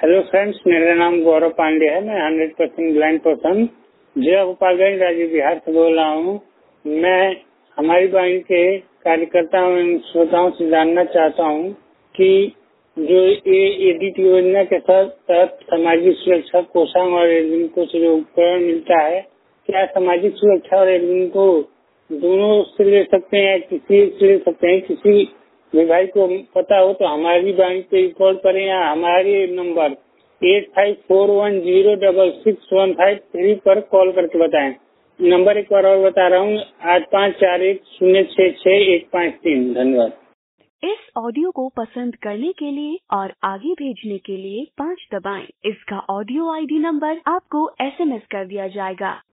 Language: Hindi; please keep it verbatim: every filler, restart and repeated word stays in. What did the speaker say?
हेलो फ्रेंड्स, मेरा नाम गौरव पांडे है। मैं हंड्रेड परसेंट ब्लाइंड पर्सन जिला गोपालगंज राज्य बिहार से बोल रहा हूँ। मैं हमारी बैंक के कार्यकर्ताओं एवं श्रोताओं से जानना चाहता हूँ कि जो ये एडिट योजना के तहत सामाजिक सुरक्षा कोषांग और एडमिन से जो उपकरण मिलता है, क्या सामाजिक सुरक्षा और एडमिन को दोनों से ले सकते हैं, किसी एक से ले सकते हैं? किसी भी भाई को पता हो तो हमारी बैंक पे कॉल करें या हमारे number eight five four one zero double six one five three पर कॉल करके बताएं। नंबर एक बार और बता रहा हूँ, आठ पाँच चार एक शून्य छह छह एक पाँच तीन। धन्यवाद। इस ऑडियो को पसंद करने के लिए और आगे भेजने के लिए पाँच दबाएं। इसका ऑडियो आईडी नंबर आपको एसएमएस कर दिया जाएगा।